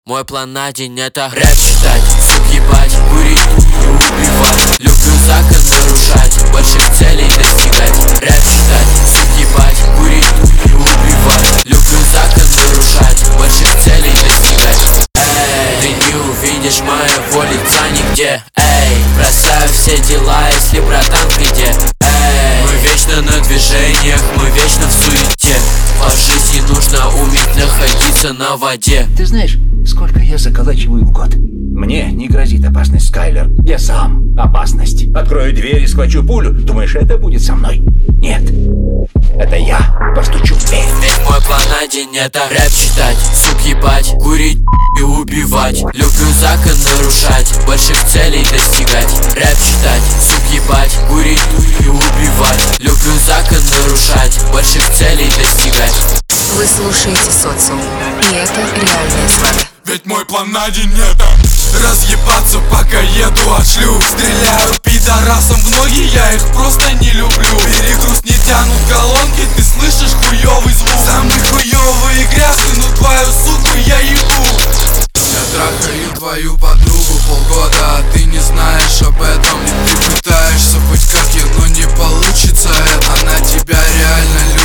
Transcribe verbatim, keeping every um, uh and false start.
Мой план на день — это рэп читать, суп ебать, курить и убивать. Люблю закон нарушать, больших целей достигать. Рэп читать, суп ебать, курить и убивать. Люблю закон нарушать, больших целей достигать. Эй, ты не увидишь моего лица нигде. Эй, бросаю все дела, если братан в беде. Эй, мы вечно на движениях, мы вечно в суете. По жизни нужно уметь находиться на воде. Ты знаешь, сколько я заколачиваю в год? Мне не грозит опасность, Скайлер. Я сам опасность. Открою дверь и схвачу пулю. Думаешь, это будет со мной? Нет. Это я постучу в дверь. Весь мой план на день — это рэп читать, сук ебать, курить и убивать. Люблю закон нарушать, больших целей достигать. Рэп читать, сук ебать, курить и убивать. Люблю закон нарушать, больших целей достигать. Вы слушаете Социум, и это реальная свата. Ведь мой план на день — это разъебаться, пока еду от шлюх. Стреляю пидорасам в ноги, я их просто не люблю. Перегруз не тянут колонки, ты слышишь хуёвый звук. Самый хуёвый и грязный, но твою суку я ебу. Я трахаю твою подругу полгода, а ты не знаешь об этом. Ты пытаешься быть как я, но не получится это. Она тебя реально любит.